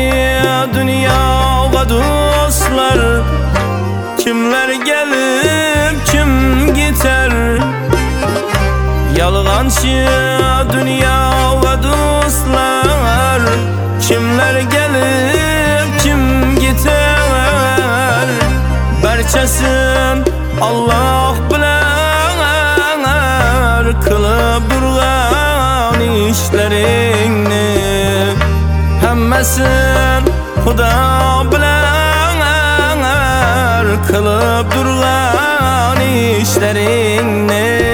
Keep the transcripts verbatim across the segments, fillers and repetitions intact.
dünya ve dostlar, kimler gelip kim gider. Yalğancı dünya ve dostlar, kimler gelip kim gider. Barchasın Allah bilar, kılıp durgan işleringni. Hammasın Xudo bilar, kılıp durgan işleringni.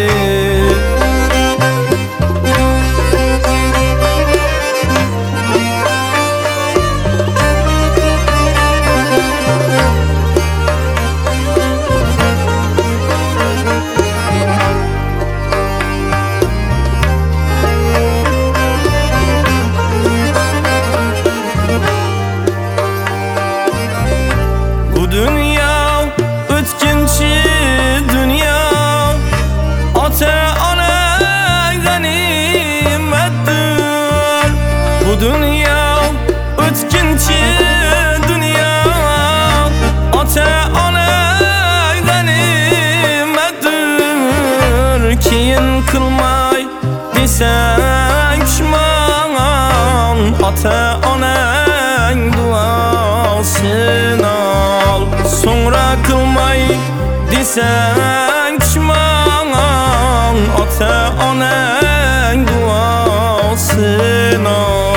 Dünya ötkinchi dünya, ota-ona ganimettir. Bu dünya ötkinchi dünya, ota-ona ganimettir. Keyin qilmay desang pishmon, ota-onang duosini al. Sonra kılmay desang pishmon, ota-onang duosini al.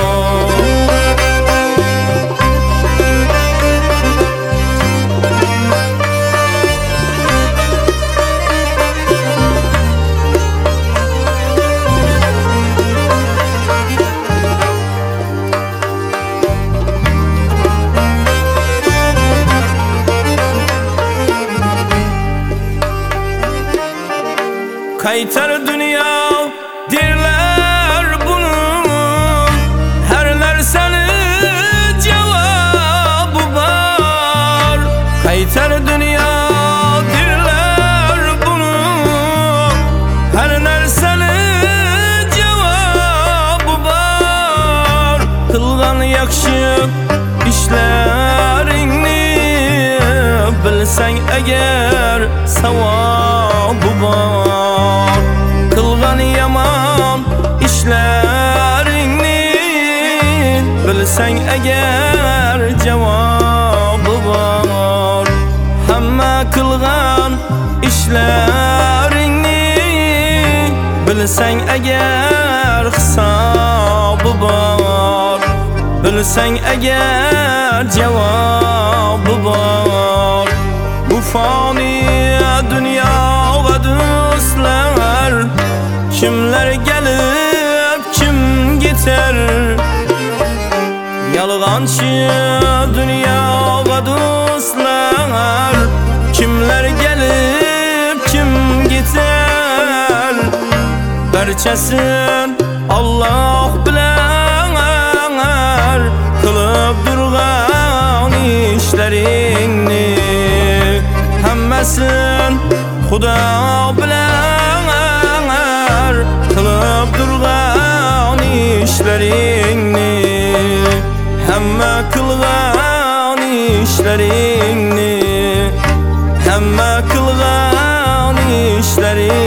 Kaytar dünya derler bunu, her narsanın cevabı var. Kaytar dünya derler bunu, her narsanın cevabı var. Kılgan yakşı işlerini bilsang eğer savabı var. Kılgan yaman işlerini bilsang eğer cevabı var. Hamma kılgan işlerini bilsang eğer hisobı var. Bilsang eğer cevabı var. Bu fani dünya ve dostlar, kimler gelip kim gider. Yalğancı dünya ve dostlar, kimler gelip kim gider. Barchasın Allah bilar, kılıp durgan işleringni. Hammasın Xudo bilar, kılıp durgan işleringni. Hamma kılgan işleringni, hamma kılgan işleringni.